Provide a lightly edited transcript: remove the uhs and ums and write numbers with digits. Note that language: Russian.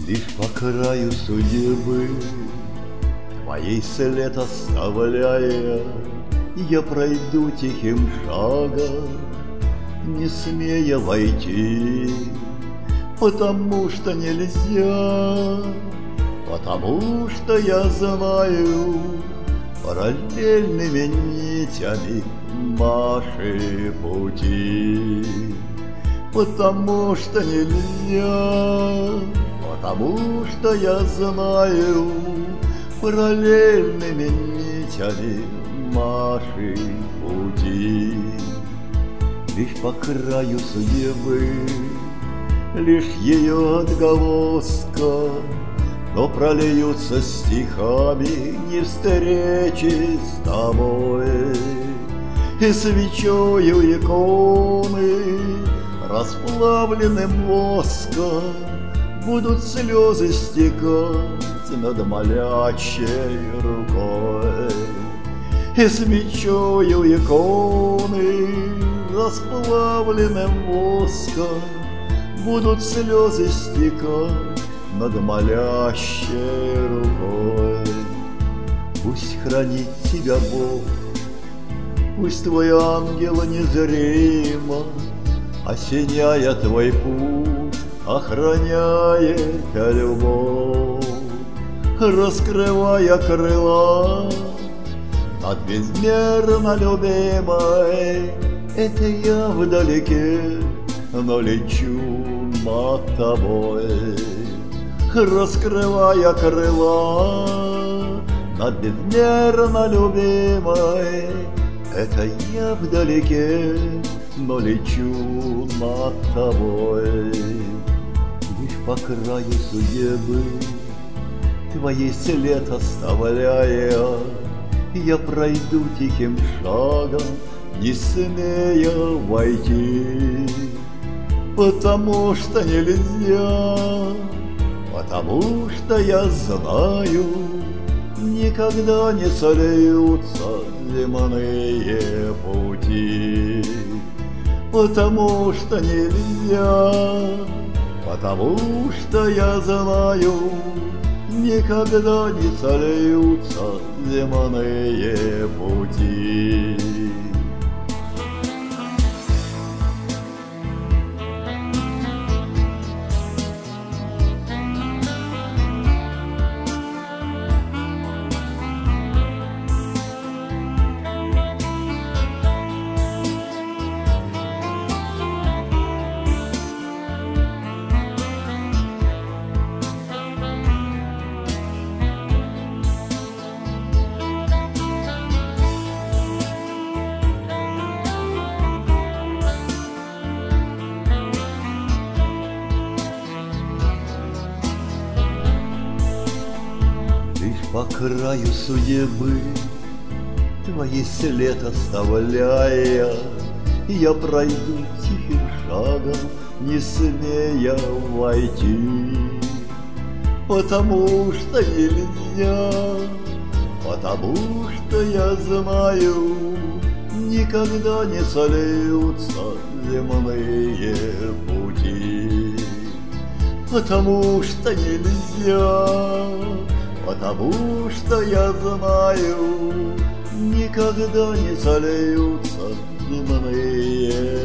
Лишь по краю судьбы твоей след оставляя, я пройду тихим шагом, не смея войти, потому что нельзя, потому что я знаю параллельными нитями наши пути. Потому что нельзя, потому что я знаю параллельными нитями наши пути. Лишь по краю судьбы, лишь ее отголоска, но прольются стихами не встречи с тобой. И свечою иконы, расплавленным воском, будут слезы стекать над молящей рукой. И свечою иконы, расплавленным воском, будут слезы стекать над молящей рукой. Пусть хранит тебя Бог, пусть твой ангел незримо, осеняя твой путь, охраняет любовь, раскрывая крыла над безмерно любимой. Это я вдалеке, но лечу над тобой, раскрывая крыла над безмерно любимой. Это я вдалеке, но лечу над тобой. Лишь по краю судьбы твоей след оставляя, я пройду тихим шагом, не смея войти. Потому что нельзя, потому что я знаю, никогда не сольются земные пути. Потому что нельзя, потому что я знаю, никогда не сольются земные пути. По краю судьбы твоей след оставляя, я пройду тихим шагом, не смея войти. Потому что нельзя, потому что я знаю, никогда не сольются земные пути. Потому что нельзя, потому что я знаю, никогда не сольются земные